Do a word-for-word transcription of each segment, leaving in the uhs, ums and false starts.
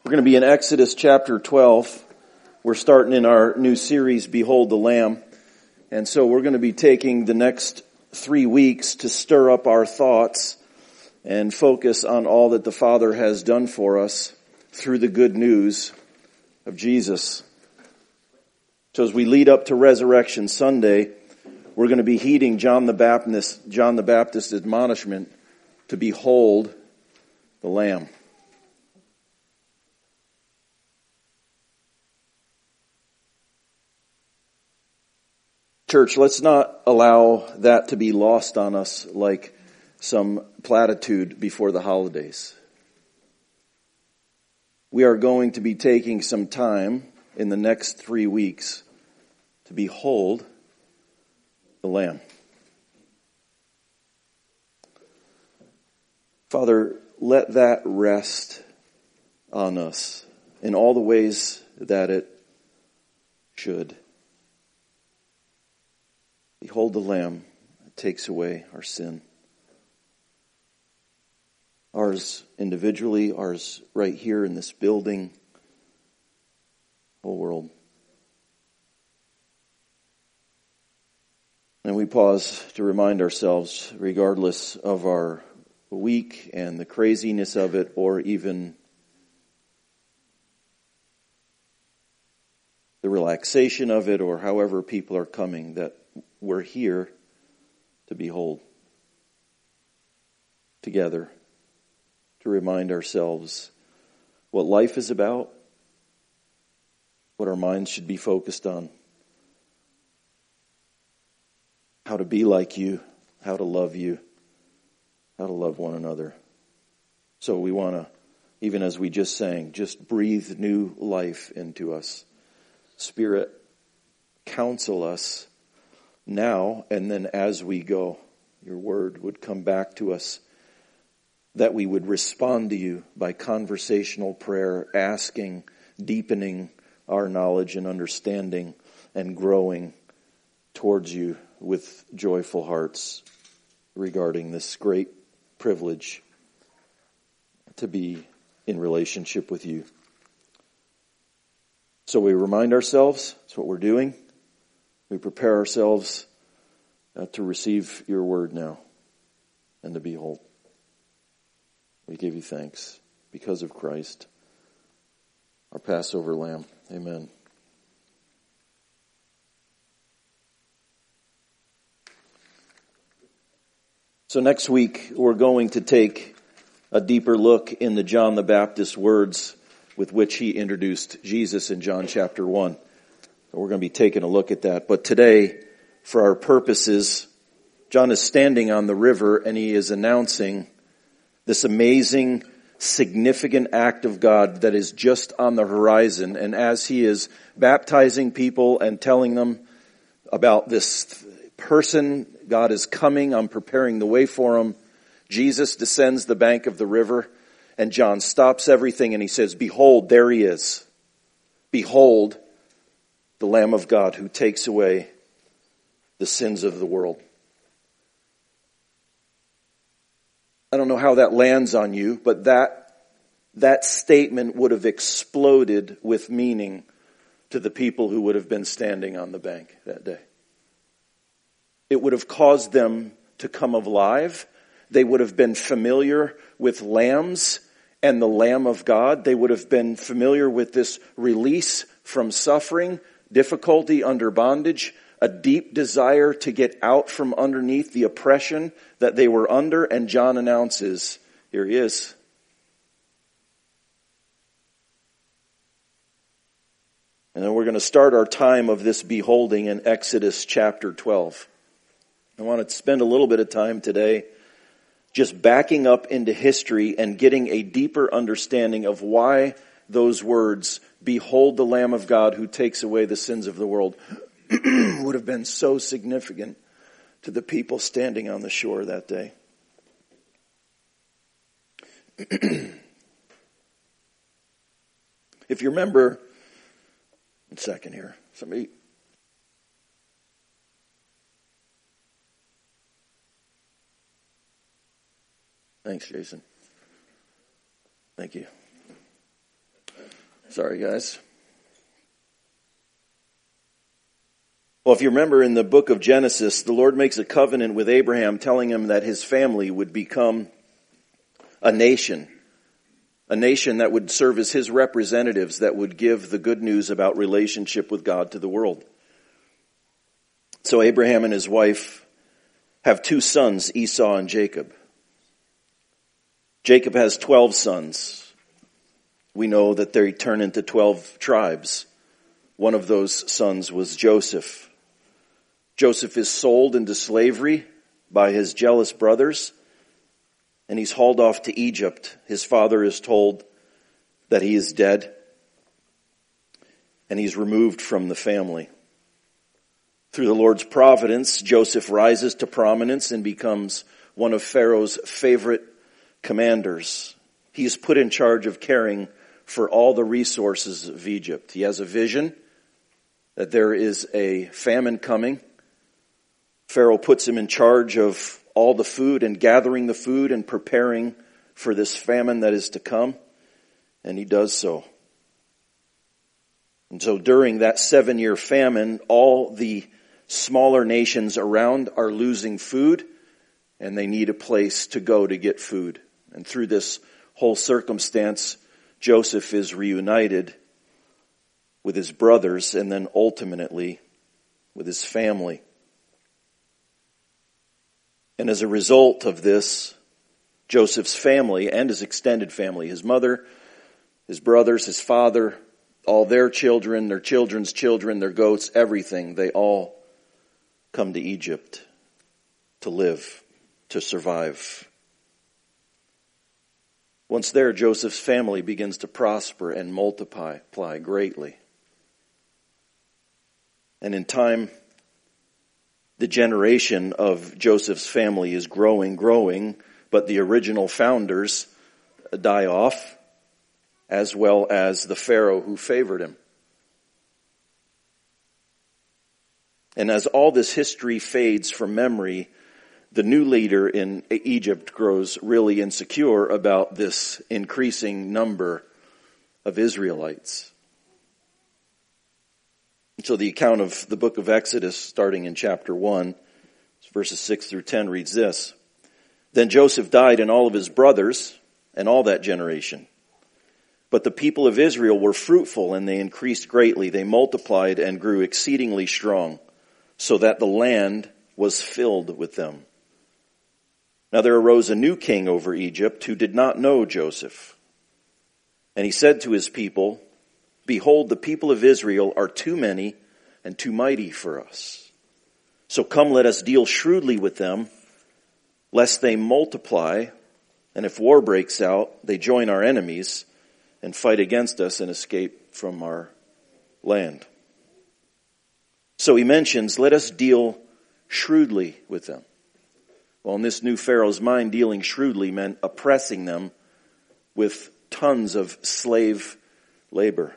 We're going to be in Exodus chapter twelve. We're starting in our new series, Behold the Lamb. And so we're going to be taking the next three weeks to stir up our thoughts and focus on all that the Father has done for us through the good news of Jesus. So as we lead up to Resurrection Sunday, we're going to be heeding John the Baptist, John the Baptist's admonishment to behold the Lamb. Church, let's not allow that to be lost on us like some platitude before the holidays. We are going to be taking some time in the next three weeks to behold the Lamb. Father, let that rest on us in all the ways that it should. Behold the Lamb that takes away our sin. Ours individually, ours right here in this building, whole world. And we pause to remind ourselves, regardless of our week and the craziness of it, or even the relaxation of it, or however people are coming, that we're here to behold together, to remind ourselves what life is about, what our minds should be focused on, how to be like you, how to love you, how to love one another. So we want to, even as we just sang, just breathe new life into us. Spirit, counsel us now, and then as we go, your word would come back to us, that we would respond to you by conversational prayer, asking, deepening our knowledge and understanding, and growing towards you with joyful hearts regarding this great privilege to be in relationship with you. So we remind ourselves, that's what we're doing. We prepare ourselves uh, to receive your word now and to behold. We give you thanks because of Christ, our Passover Lamb. Amen. So next week, we're going to take a deeper look in the John the Baptist's words with which he introduced Jesus in John chapter one. We're going to be taking a look at that. But today, for our purposes, John is standing on the river and he is announcing this amazing, significant act of God that is just on the horizon. And as he is baptizing people and telling them about this person, God is coming, I'm preparing the way for him, Jesus descends the bank of the river and John stops everything and he says, behold, there he is. Behold, the Lamb of God who takes away the sins of the world. I don't know how that lands on you, but that, that statement would have exploded with meaning to the people who would have been standing on the bank that day. It would have caused them to come alive. They would have been familiar with lambs and the Lamb of God. They would have been familiar with this release from suffering, difficulty under bondage, a deep desire to get out from underneath the oppression that they were under. And John announces, here he is. And then we're going to start our time of this beholding in Exodus chapter twelve. I want to spend a little bit of time today just backing up into history and getting a deeper understanding of why those words, behold the Lamb of God who takes away the sins of the world, would have been so significant to the people standing on the shore that day. If you remember, one second here, somebody... Thanks, Jason. Thank you. Sorry, guys. Well, if you remember in the book of Genesis, the Lord makes a covenant with Abraham telling him that his family would become a nation. A nation that would serve as his representatives, that would give the good news about relationship with God to the world. So Abraham and his wife have two sons, Esau and Jacob. Jacob has twelve sons. We know that they turn into twelve tribes. One of those sons was Joseph. Joseph is sold into slavery by his jealous brothers, and he's hauled off to Egypt. His father is told that he is dead, and he's removed from the family. Through the Lord's providence, Joseph rises to prominence and becomes one of Pharaoh's favorite commanders. He is put in charge of caring for all the resources of Egypt. He has a vision that there is a famine coming. Pharaoh puts him in charge of all the food and gathering the food and preparing for this famine that is to come. And he does so. And so during that seven-year famine, all the smaller nations around are losing food, and they need a place to go to get food. And through this whole circumstance, Joseph is reunited with his brothers and then ultimately with his family. And as a result of this, Joseph's family and his extended family, his mother, his brothers, his father, all their children, their children's children, their goats, everything, they all come to Egypt to live, to survive. Once there, Joseph's family begins to prosper and multiply greatly. And in time, the generation of Joseph's family is growing, growing, but the original founders die off, as well as the Pharaoh who favored him. And as all this history fades from memory, the new leader in Egypt grows really insecure about this increasing number of Israelites. And so the account of the book of Exodus, starting in chapter one, verses six through ten, reads this. Then Joseph died and all of his brothers and all that generation. But the people of Israel were fruitful and they increased greatly. They multiplied and grew exceedingly strong, so that the land was filled with them. Now there arose a new king over Egypt who did not know Joseph. And he said to his people, Behold, the people of Israel are too many and too mighty for us. So come, let us deal shrewdly with them, lest they multiply, and if war breaks out, they join our enemies and fight against us and escape from our land. So he mentions, let us deal shrewdly with them. Well, in this new Pharaoh's mind, dealing shrewdly meant oppressing them with tons of slave labor.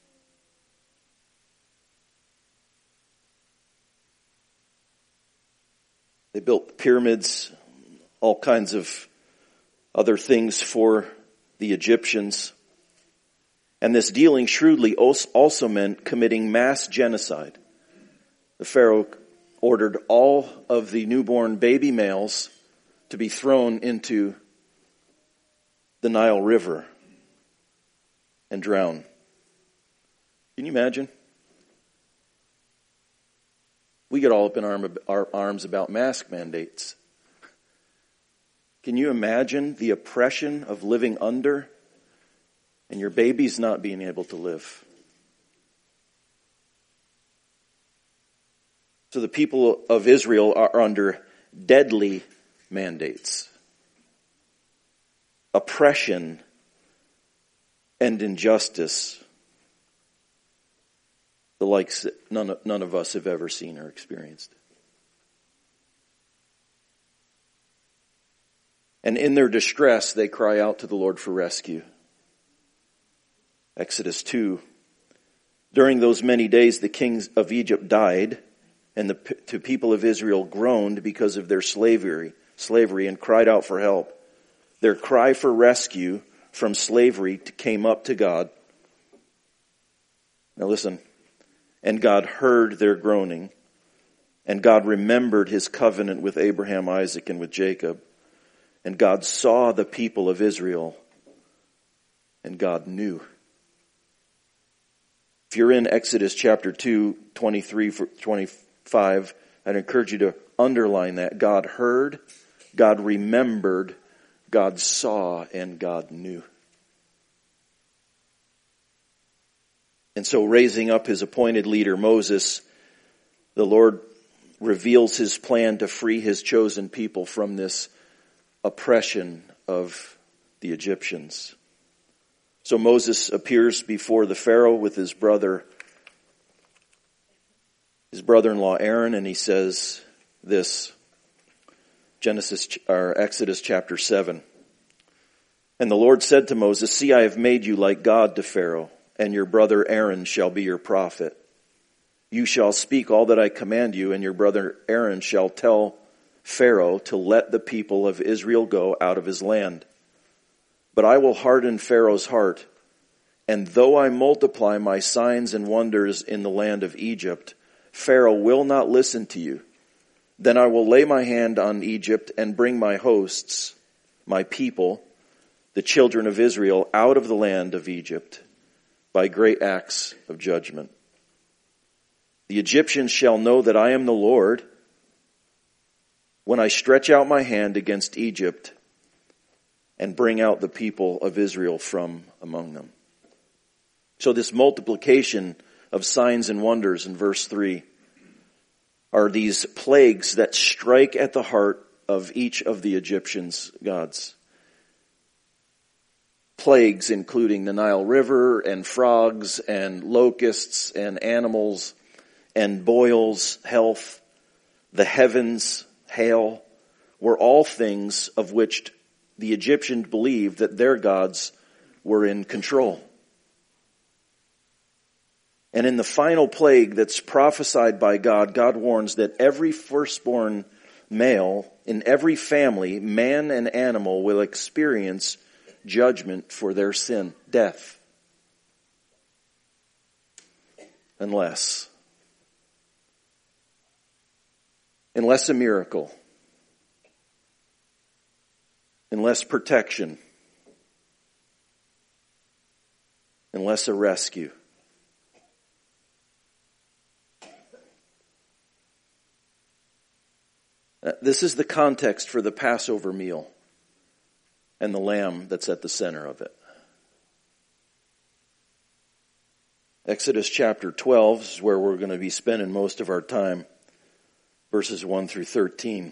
They built pyramids, all kinds of other things for the Egyptians. And this dealing shrewdly also meant committing mass genocide. The Pharaoh ordered all of the newborn baby males to be thrown into the Nile River and drown. Can you imagine? We get all up in our, our arms about mask mandates. Can you imagine the oppression of living under and your baby's not being able to live? So the people of Israel are under deadly mandates, oppression, and injustice, the likes that none of, none of us have ever seen or experienced. And in their distress, they cry out to the Lord for rescue. Exodus two. During those many days, the kings of Egypt died, and the p- people of Israel groaned because of their slavery, slavery and cried out for help. Their cry for rescue from slavery came up to God. Now listen. And God heard their groaning, and God remembered his covenant with Abraham, Isaac, and with Jacob. And God saw the people of Israel, and God knew. If you're in Exodus chapter two, twenty-three, twenty-five, I'd encourage you to underline that. God heard, God remembered, God saw, and God knew. And so raising up his appointed leader, Moses, the Lord reveals his plan to free his chosen people from this oppression of the Egyptians. So Moses appears before the Pharaoh with his brother, his brother-in-law Aaron, and he says this, Genesis or Exodus chapter seven. And the Lord said to Moses, "See, I have made you like God to Pharaoh, and your brother Aaron shall be your prophet. You shall speak all that I command you, and your brother Aaron shall tell Pharaoh to let the people of Israel go out of his land. But I will harden Pharaoh's heart, and though I multiply my signs and wonders in the land of Egypt, Pharaoh will not listen to you. Then I will lay my hand on Egypt and bring my hosts, my people, the children of Israel, out of the land of Egypt by great acts of judgment. The Egyptians shall know that I am the Lord when I stretch out my hand against Egypt and bring out the people of Israel from among them." So this multiplication of signs and wonders in verse three are these plagues that strike at the heart of each of the Egyptians' gods. Plagues including the Nile River and frogs and locusts and animals and boils, health, the heavens, hail, were all things of which the Egyptians believed that their gods were in control. And in the final plague that's prophesied by God, God warns that every firstborn male in every family, man and animal, will experience judgment for their sin, death. Unless, unless a miracle, unless protection, unless a rescue. This is the context for the Passover meal and the lamb that's at the center of it. Exodus chapter twelve is where we're going to be spending most of our time, verses one through thirteen.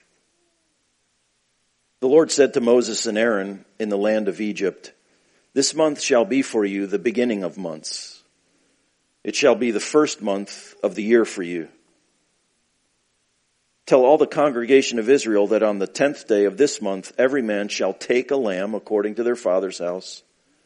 The Lord said to Moses and Aaron in the land of Egypt, "This month shall be for you the beginning of months. It shall be the first month of the year for you. Tell all the congregation of Israel that on the tenth day of this month every man shall take a lamb according to their father's house,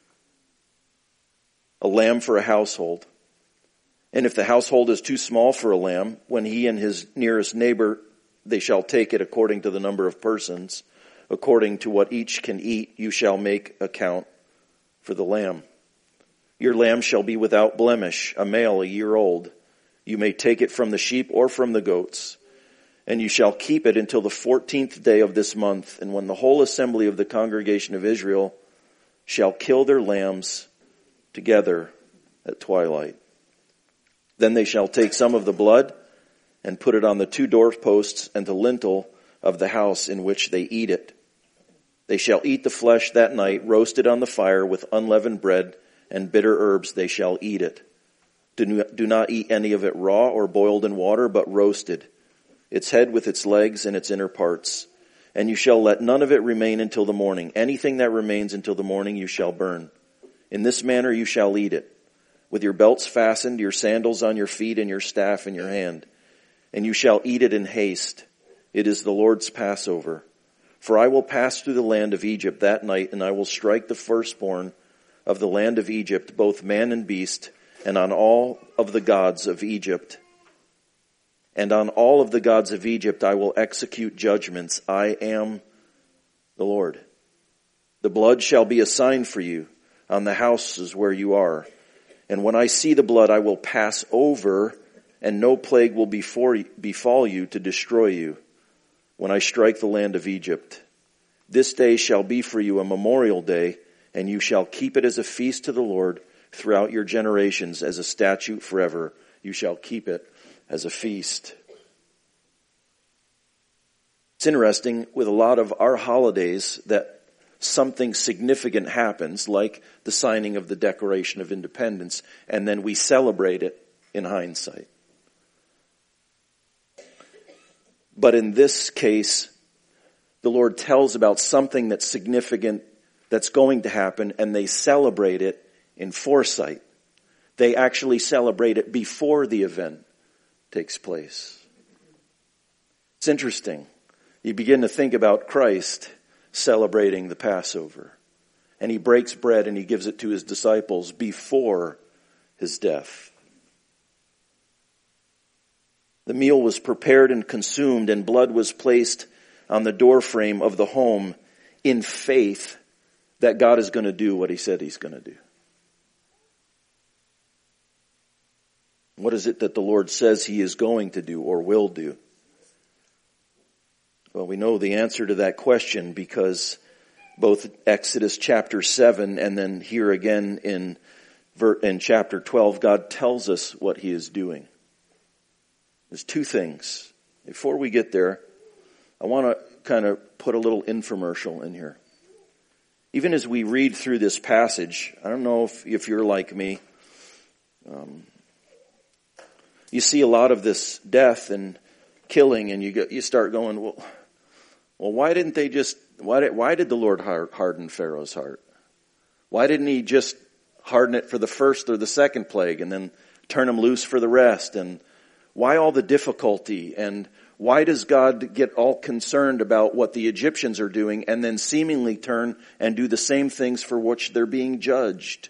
a lamb for a household. And if the household is too small for a lamb, when he and his nearest neighbor, they shall take it according to the number of persons. According to what each can eat, you shall make account for the lamb. Your lamb shall be without blemish, a male a year old. You may take it from the sheep or from the goats. And you shall keep it until the fourteenth day of this month. And when the whole assembly of the congregation of Israel shall kill their lambs together at twilight. Then they shall take some of the blood and put it on the two doorposts and the lintel of the house in which they eat it. They shall eat the flesh that night, roasted on the fire with unleavened bread and bitter herbs. They shall eat it. Do not eat any of it raw or boiled in water, but roasted, its head with its legs and its inner parts. And you shall let none of it remain until the morning. Anything that remains until the morning you shall burn. In this manner you shall eat it, with your belts fastened, your sandals on your feet, and your staff in your hand. And you shall eat it in haste. It is the Lord's Passover. For I will pass through the land of Egypt that night, and I will strike the firstborn of the land of Egypt, both man and beast, and on all of the gods of Egypt. And on all of the gods of Egypt I will execute judgments. I am the Lord. The blood shall be a sign for you on the houses where you are. And when I see the blood, I will pass over, and no plague will before, befall you to destroy you when I strike the land of Egypt. This day shall be for you a memorial day, and you shall keep it as a feast to the Lord throughout your generations, as a statute forever. You shall keep it as a feast. It's interesting with a lot of our holidays that something significant happens, like the signing of the Declaration of Independence, and then we celebrate it in hindsight. But in this case, the Lord tells about something that's significant that's going to happen, and they celebrate it in foresight. They actually celebrate it before the event takes place. It's interesting. You begin to think about Christ celebrating the Passover. And he breaks bread and he gives it to his disciples before his death. The meal was prepared and consumed, and blood was placed on the doorframe of the home in faith that God is going to do what he said he's going to do. What is it that the Lord says he is going to do or will do? Well, we know the answer to that question because both Exodus chapter seven and then here again in, in chapter twelve, God tells us what he is doing. There's two things. Before we get there, I want to kind of put a little infomercial in here. Even as we read through this passage, I don't know if, if you're like me, um, you see a lot of this death and killing, and you go, you start going, well, well, why didn't they just? Why did why did the Lord harden Pharaoh's heart? Why didn't he just harden it for the first or the second plague, and then turn him loose for the rest? And why all the difficulty? And why does God get all concerned about what the Egyptians are doing, and then seemingly turn and do the same things for which they're being judged?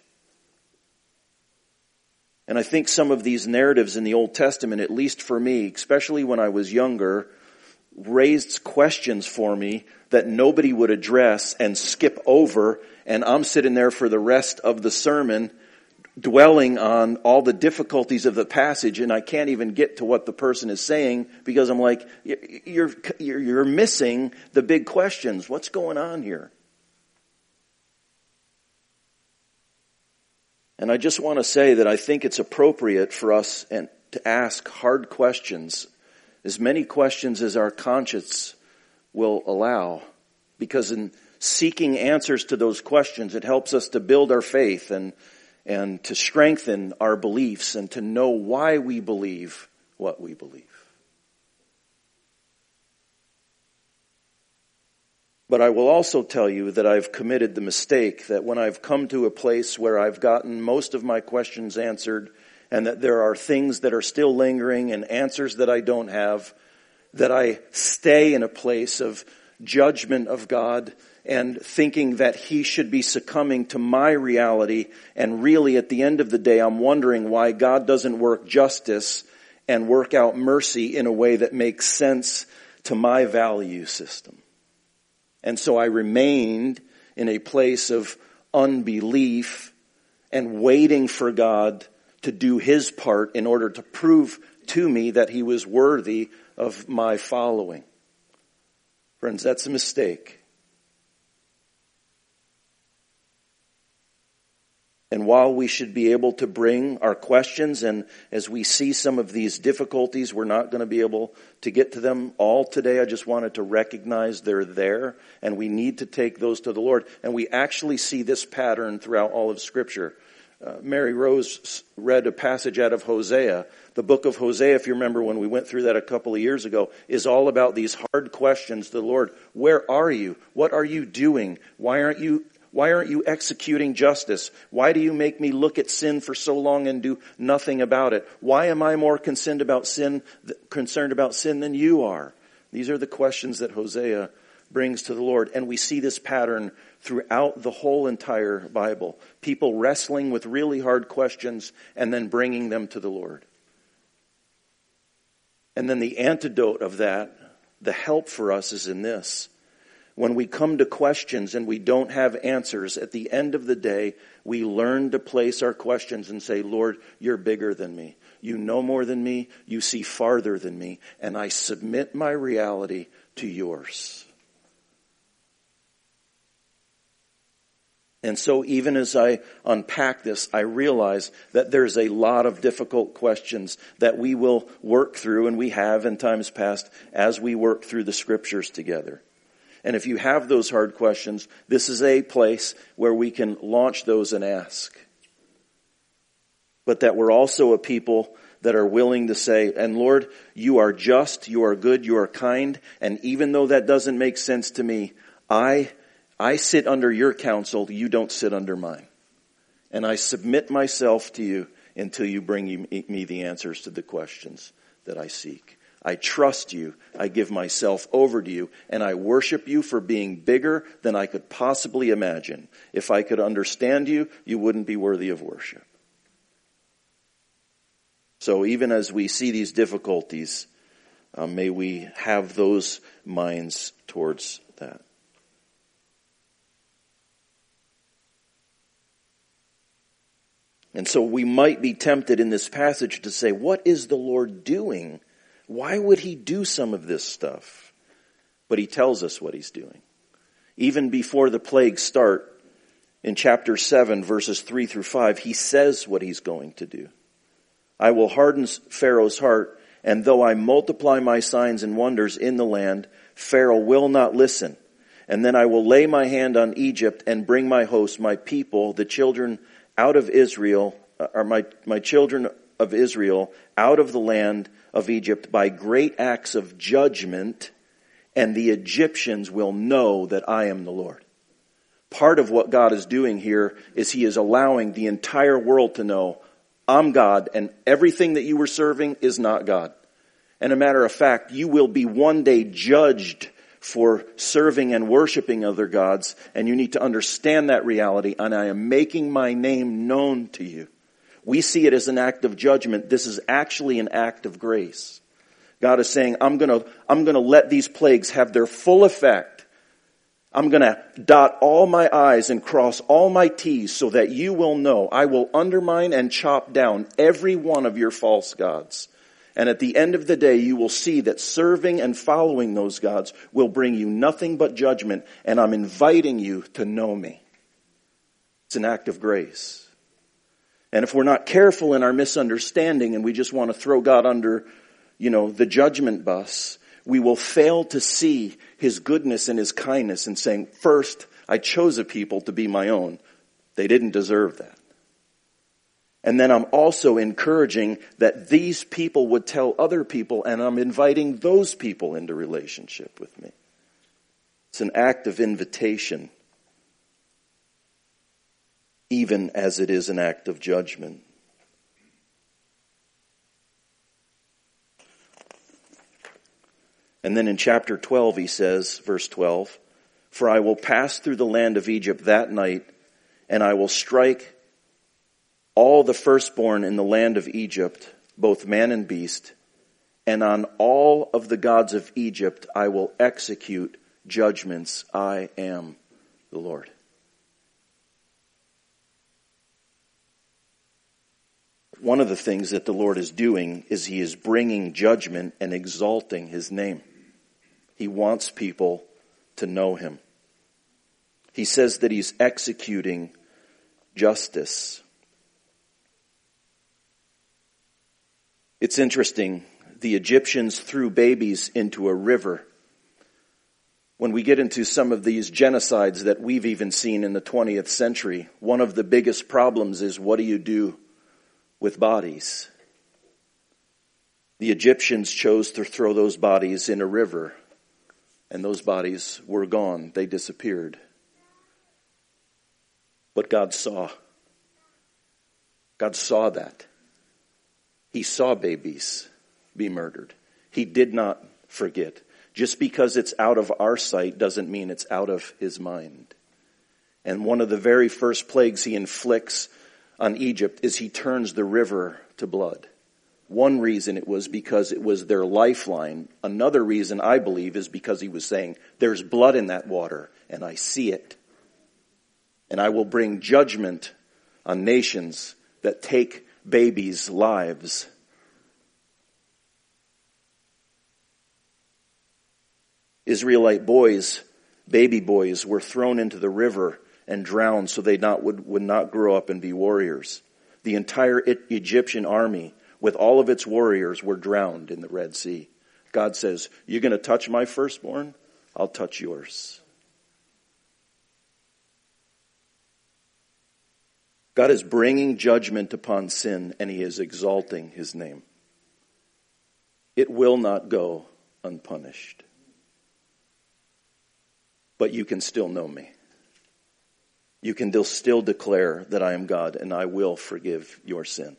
And I think some of these narratives in the Old Testament, at least for me, especially when I was younger, raised questions for me that nobody would address and skip over, and I'm sitting there for the rest of the sermon dwelling on all the difficulties of the passage, and I can't even get to what the person is saying because I'm like, you're you're, you're missing the big questions. What's going on here? And I just want to say that I think it's appropriate for us and to ask hard questions, as many questions as our conscience will allow, because in seeking answers to those questions, it helps us to build our faith and and to strengthen our beliefs and to know why we believe what we believe. But I will also tell you that I've committed the mistake that when I've come to a place where I've gotten most of my questions answered, and that there are things that are still lingering and answers that I don't have, that I stay in a place of judgment of God and thinking that he should be succumbing to my reality. And really at the end of the day, I'm wondering why God doesn't work justice and work out mercy in a way that makes sense to my value system. And so I remained in a place of unbelief and waiting for God to do his part in order to prove to me that he was worthy of my following. Friends, that's a mistake. And while we should be able to bring our questions, and as we see some of these difficulties, we're not going to be able to get to them all today. I just wanted to recognize they're there, and we need to take those to the Lord. And we actually see this pattern throughout all of Scripture. Uh, Mary Rose read a passage out of Hosea. The book of Hosea, if you remember when we went through that a couple of years ago, is all about these hard questions to the Lord. Where are you? What are you doing? Why aren't you Why aren't you executing justice? Why do you make me look at sin for so long and do nothing about it? Why am I more concerned about sin, concerned about sin than you are? These are the questions that Hosea brings to the Lord. And we see this pattern throughout the whole entire Bible. People wrestling with really hard questions and then bringing them to the Lord. And then the antidote of that, the help for us is in this. When we come to questions and we don't have answers, at the end of the day, we learn to place our questions and say, Lord, you're bigger than me. You know more than me. You see farther than me. And I submit my reality to yours. And so even as I unpack this, I realize that there's a lot of difficult questions that we will work through, and we have in times past, as we work through the scriptures together. And if you have those hard questions, this is a place where we can launch those and ask. But that we're also a people that are willing to say, and Lord, you are just, you are good, you are kind, and even though that doesn't make sense to me, I I sit under your counsel, you don't sit under mine. And I submit myself to you until you bring me the answers to the questions that I seek. I trust you, I give myself over to you, and I worship you for being bigger than I could possibly imagine. If I could understand you, you wouldn't be worthy of worship. So even as we see these difficulties, uh, may we have those minds towards that. And so we might be tempted in this passage to say, what is the Lord doing? Why would he do some of this stuff? But he tells us what he's doing. Even before the plagues start, in chapter seven, verses three through five, he says what he's going to do. I will harden Pharaoh's heart, and though I multiply my signs and wonders in the land, Pharaoh will not listen. And then I will lay my hand on Egypt and bring my host, my people, the children out of Israel, or my, my children of Israel, out of the land of Egypt by great acts of judgment, and the Egyptians will know that I am the Lord. Part of what God is doing here is he is allowing the entire world to know, I'm God, and everything that you were serving is not God. And a matter of fact, you will be one day judged for serving and worshiping other gods, and you need to understand that reality, and I am making my name known to you. We see it as an act of judgment. This is actually an act of grace. God is saying, I'm gonna, I'm gonna let these plagues have their full effect. I'm gonna dot all my I's and cross all my T's so that you will know I will undermine and chop down every one of your false gods. And at the end of the day, you will see that serving and following those gods will bring you nothing but judgment. And I'm inviting you to know me. It's an act of grace. And if we're not careful in our misunderstanding and we just want to throw God under, you know, the judgment bus, we will fail to see his goodness and his kindness and saying, first, I chose a people to be my own. They didn't deserve that. And then I'm also encouraging that these people would tell other people, and I'm inviting those people into relationship with me. It's an act of invitation, even as it is an act of judgment. And then in chapter twelve he says, verse twelve, for I will pass through the land of Egypt that night, and I will strike all the firstborn in the land of Egypt, both man and beast, and on all of the gods of Egypt I will execute judgments. I am the Lord. One of the things that the Lord is doing is he is bringing judgment and exalting his name. He wants people to know him. He says that he's executing justice. It's interesting, the Egyptians threw babies into a river. When we get into some of these genocides that we've even seen in the twentieth century, one of the biggest problems is, what do you do with bodies? The Egyptians chose to throw those bodies in a river, and those bodies were gone. They disappeared. But God saw. God saw that. He saw babies be murdered. He did not forget. Just because it's out of our sight doesn't mean it's out of his mind. And one of the very first plagues he inflicts on Egypt is he turns the river to blood. One reason it was because it was their lifeline. Another reason, I believe, is because he was saying, there's blood in that water, and I see it. And I will bring judgment on nations that take babies' lives. Israelite boys, baby boys, were thrown into the river and drowned so they not would, would not grow up and be warriors. The entire Egyptian army, with all of its warriors, were drowned in the Red Sea. God says, you're going to touch my firstborn? I'll touch yours. God is bringing judgment upon sin, and he is exalting his name. It will not go unpunished. But you can still know me. You can still declare that I am God, and I will forgive your sin.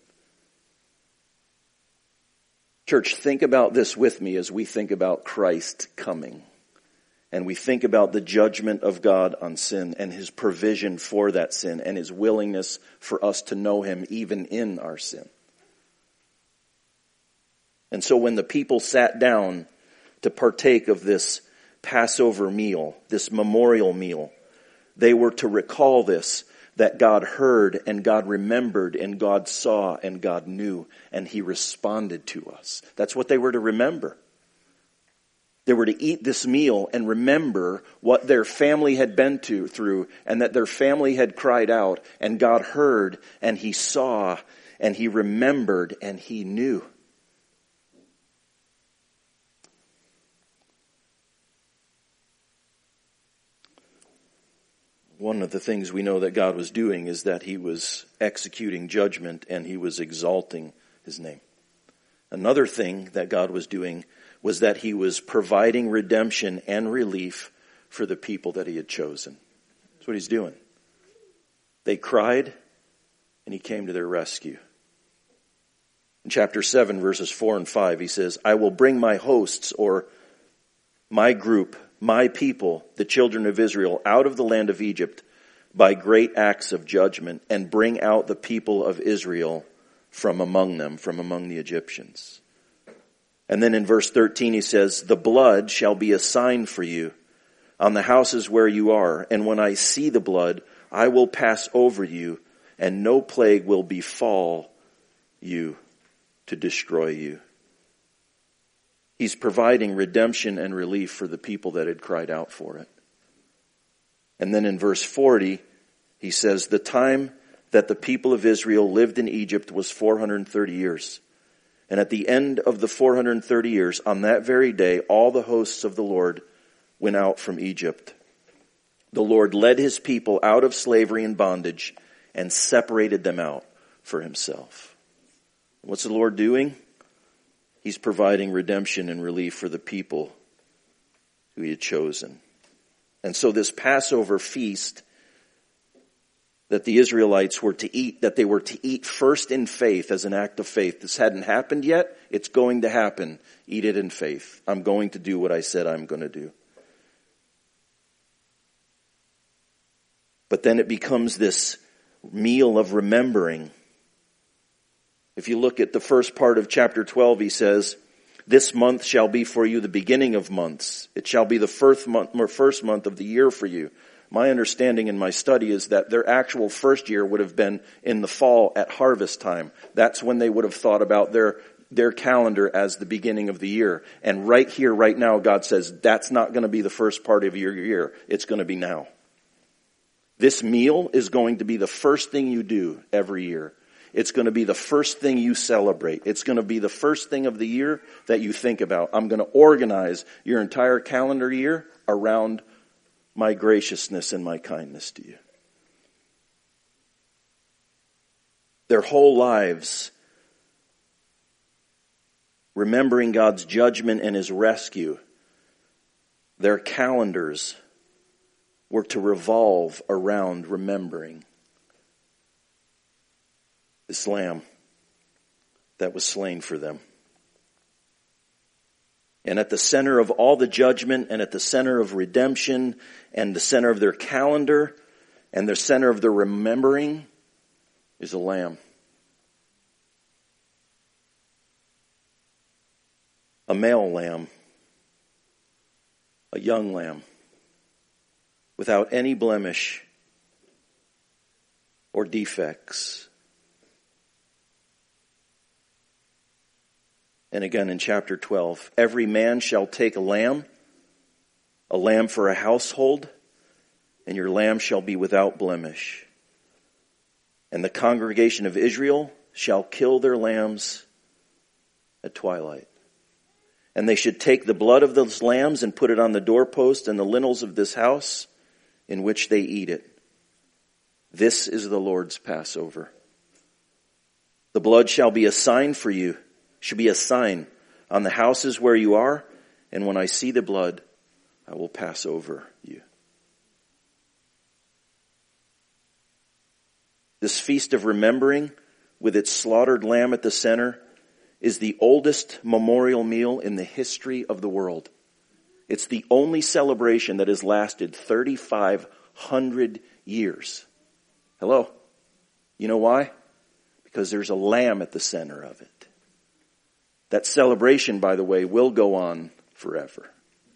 Church, think about this with me as we think about Christ coming. And we think about the judgment of God on sin and his provision for that sin and his willingness for us to know him even in our sin. And so when the people sat down to partake of this Passover meal, this memorial meal, they were to recall this, that God heard and God remembered and God saw and God knew and he responded to us. That's what they were to remember. They were to eat this meal and remember what their family had been to, through, and that their family had cried out, and God heard, and he saw, and he remembered, and he knew. One of the things we know that God was doing is that he was executing judgment, and he was exalting his name. Another thing that God was doing was that he was providing redemption and relief for the people that he had chosen. That's what he's doing. They cried, and he came to their rescue. In chapter seven, verses four and five, he says, I will bring my hosts, or my group, my people, the children of Israel, out of the land of Egypt by great acts of judgment, and bring out the people of Israel from among them, from among the Egyptians. And then in verse thirteen he says, the blood shall be a sign for you on the houses where you are. And when I see the blood, I will pass over you, and no plague will befall you to destroy you. He's providing redemption and relief for the people that had cried out for it. And then in verse forty, he says, the time that the people of Israel lived in Egypt was four hundred thirty years. And at the end of the four hundred thirty years, on that very day, all the hosts of the Lord went out from Egypt. The Lord led his people out of slavery and bondage and separated them out for himself. What's the Lord doing? He's providing redemption and relief for the people who he had chosen. And so this Passover feast that the Israelites were to eat, that they were to eat first in faith as an act of faith. This hadn't happened yet. It's going to happen. Eat it in faith. I'm going to do what I said I'm going to do. But then it becomes this meal of remembering. If you look at the first part of chapter twelve, he says, this month shall be for you the beginning of months. It shall be the first month, first month of the year for you. My understanding in my study is that their actual first year would have been in the fall at harvest time. That's when they would have thought about their, their calendar as the beginning of the year. And right here, right now, God says, that's not going to be the first part of your year. It's going to be now. This meal is going to be the first thing you do every year. It's going to be the first thing you celebrate. It's going to be the first thing of the year that you think about. I'm going to organize your entire calendar year around my graciousness and my kindness to you. Their whole lives, remembering God's judgment and his rescue, their calendars were to revolve around remembering this lamb that was slain for them. And at the center of all the judgment, and at the center of redemption, and the center of their calendar, and the center of their remembering, is a lamb. a male lamb, a young lamb, without any blemish or defects. And again in chapter twelve, every man shall take a lamb, a lamb for a household, and your lamb shall be without blemish. And the congregation of Israel shall kill their lambs at twilight. And they should take the blood of those lambs and put it on the doorpost and the lintels of this house in which they eat it. This is the Lord's Passover. The blood shall be a sign for you, should be a sign on the houses where you are, and when I see the blood, I will pass over you. This feast of remembering, with its slaughtered lamb at the center, is the oldest memorial meal in the history of the world. It's the only celebration that has lasted thirty-five hundred years. Hello? You know why? Because there's a lamb at the center of it. That celebration, by the way, will go on forever.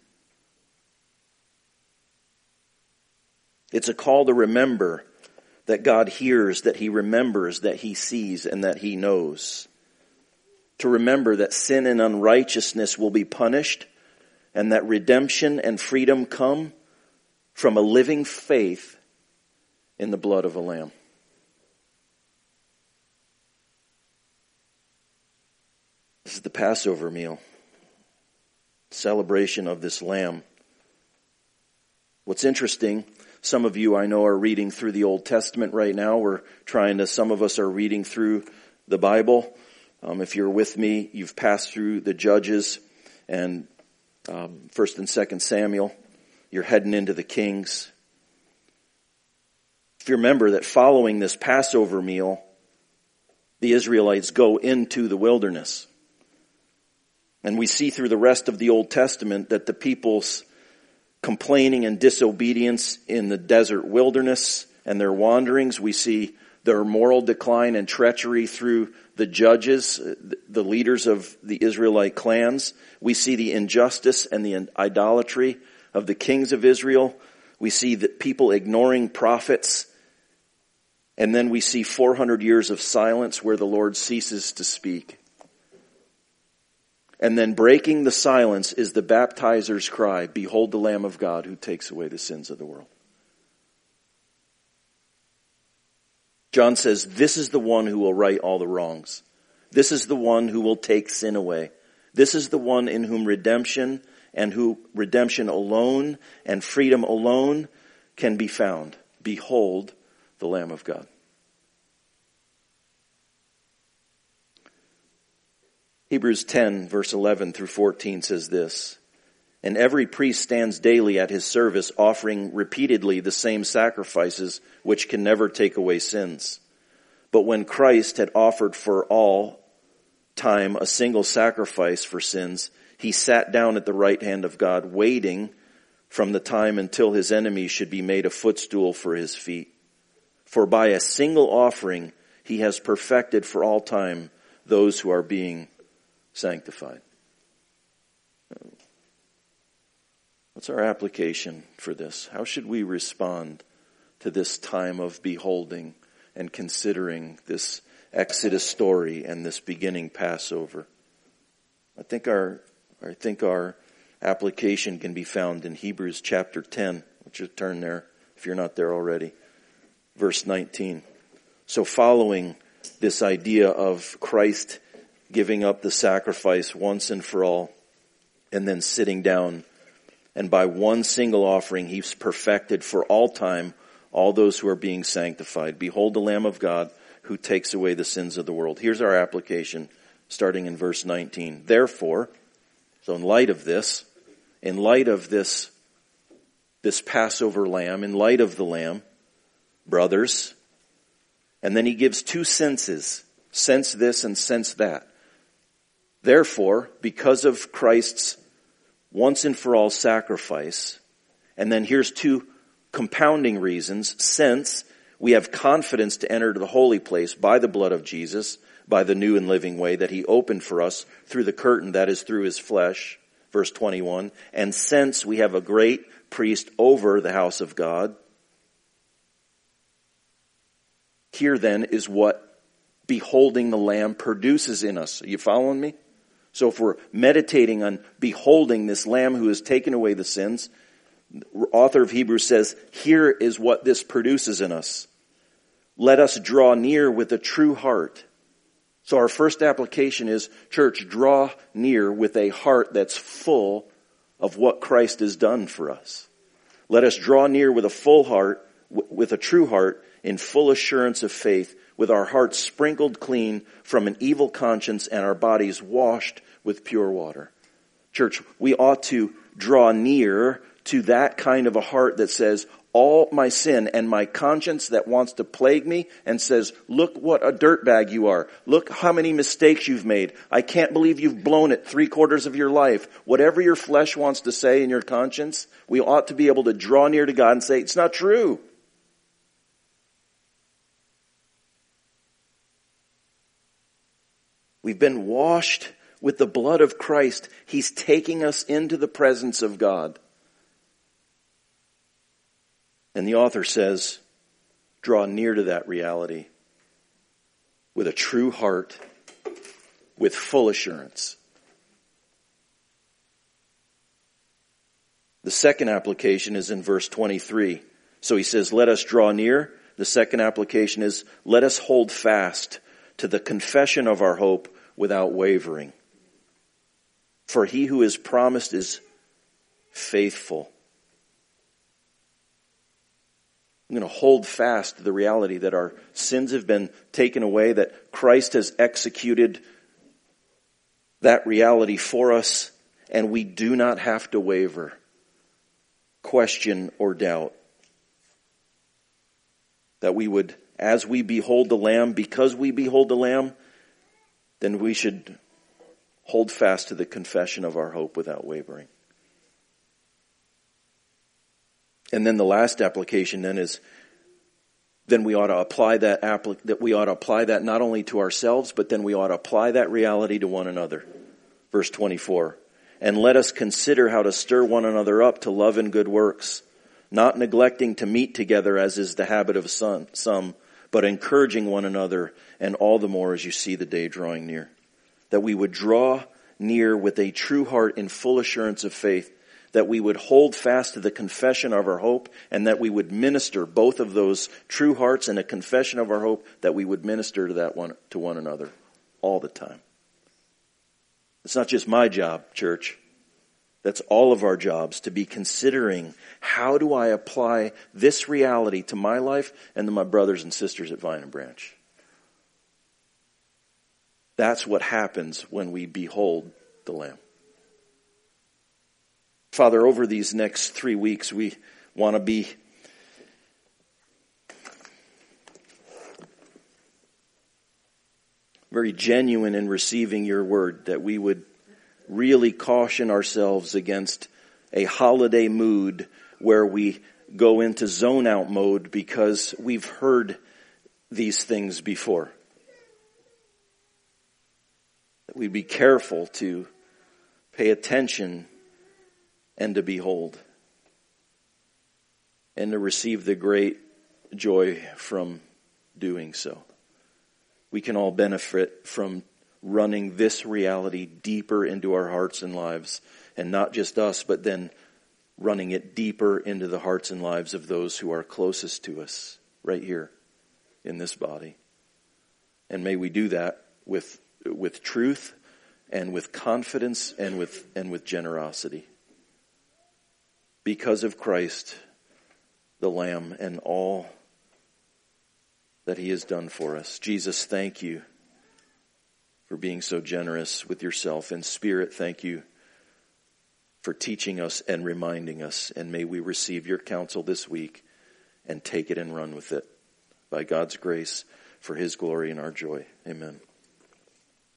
It's a call to remember that God hears, that He remembers, that He sees, and that He knows. To remember that sin and unrighteousness will be punished, and that redemption and freedom come from a living faith in the blood of a lamb. This is the Passover meal, celebration of this lamb. What's interesting, some of you I know are reading through the Old Testament right now. We're trying to, some of us are reading through the Bible. Um, if you're with me, you've passed through the Judges and um, First and Second Samuel. You're heading into the Kings. If you remember that following this Passover meal, the Israelites go into the wilderness. And we see through the rest of the Old Testament that the people's complaining and disobedience in the desert wilderness and their wanderings, we see their moral decline and treachery through the judges, the leaders of the Israelite clans. We see the injustice and the idolatry of the kings of Israel. We see that people ignoring prophets. And then we see four hundred years of silence where the Lord ceases to speak. And then breaking the silence is the baptizer's cry, "Behold the Lamb of God who takes away the sins of the world." John says, this is the one who will right all the wrongs. This is the one who will take sin away. This is the one in whom redemption and who redemption alone and freedom alone can be found. Behold the Lamb of God. Hebrews ten, verse eleven through fourteen says this, "And every priest stands daily at his service, offering repeatedly the same sacrifices which can never take away sins. But when Christ had offered for all time a single sacrifice for sins, he sat down at the right hand of God, waiting from the time until his enemies should be made a footstool for his feet. For by a single offering he has perfected for all time those who are being sanctified." What's our application for this? How should we respond to this time of beholding and considering this Exodus story and this beginning Passover? I think our, I think our application can be found in Hebrews chapter ten. Would you turn there if you're not there already? Verse nineteen. So following this idea of Christ giving up the sacrifice once and for all, and then sitting down, and by one single offering he's perfected for all time all those who are being sanctified. Behold the Lamb of God who takes away the sins of the world. Here's our application starting in verse nineteen. Therefore, so in light of this, in light of this, this Passover lamb, in light of the lamb, brothers, and then he gives two senses, sense this and sense that. Therefore, because of Christ's once and for all sacrifice, and then here's two compounding reasons, since We have confidence to enter the holy place by the blood of Jesus, by the new and living way that he opened for us through the curtain, that is through his flesh. Verse twenty-one, and since we have a great priest over the house of God, here then is what beholding the Lamb produces in us. Are you following me? So if we're meditating on beholding this Lamb who has taken away the sins, the author of Hebrews says, here is what this produces in us. Let us draw near with a true heart. So our first application is, church, draw near with a heart that's full of what Christ has done for us. Let us draw near with a full heart, with a true heart, in full assurance of faith, with our hearts sprinkled clean from an evil conscience and our bodies washed with pure water. Church, we ought to draw near to that kind of a heart that says, all my sin and my conscience that wants to plague me and says, look what a dirtbag you are. Look how many mistakes you've made. I can't believe you've blown it three quarters of your life. Whatever your flesh wants to say in your conscience, we ought to be able to draw near to God and say, it's not true. We've been washed with the blood of Christ. He's taking us into the presence of God. And the author says, draw near to that reality with a true heart, with full assurance. The second application is in verse twenty-three. So he says, let us draw near. The second application is, let us hold fast to the confession of our hope without wavering. For he who is promised is faithful. I'm going to hold fast to the reality that our sins have been taken away, that Christ has executed that reality for us, and we do not have to waver, question, or doubt. That we would, as we behold the Lamb, because we behold the Lamb, then we should hold fast to the confession of our hope without wavering. And then the last application then is, then we ought to apply that applic- that we ought to apply that not only to ourselves, but then we ought to apply that reality to one another. Verse twenty-four. And let us consider how to stir one another up to love and good works, not neglecting to meet together as is the habit of some, some, but encouraging one another, and all the more as you see the day drawing near. That we would draw near with a true heart in full assurance of faith, that we would hold fast to the confession of our hope, and that we would minister both of those true hearts and a confession of our hope, that we would minister to that one, to one another all the time. It's not just my job, church. That's all of our jobs, to be considering, how do I apply this reality to my life and to my brothers and sisters at Vine and Branch? That's what happens when we behold the Lamb. Father, over these next three weeks, we want to be very genuine in receiving your word, that we would really caution ourselves against a holiday mood where we go into zone out mode because we've heard these things before. That we be careful to pay attention and to behold, and to receive the great joy from doing so. We can all benefit from running this reality deeper into our hearts and lives, and not just us, but then running it deeper into the hearts and lives of those who are closest to us right here in this body. And may we do that with with truth and with confidence and with and with generosity. Because of Christ, the Lamb, and all that he has done for us. Jesus, thank you for being so generous with yourself. In spirit, thank you for teaching us and reminding us. And may we receive your counsel this week and take it and run with it by God's grace for his glory and our joy. Amen.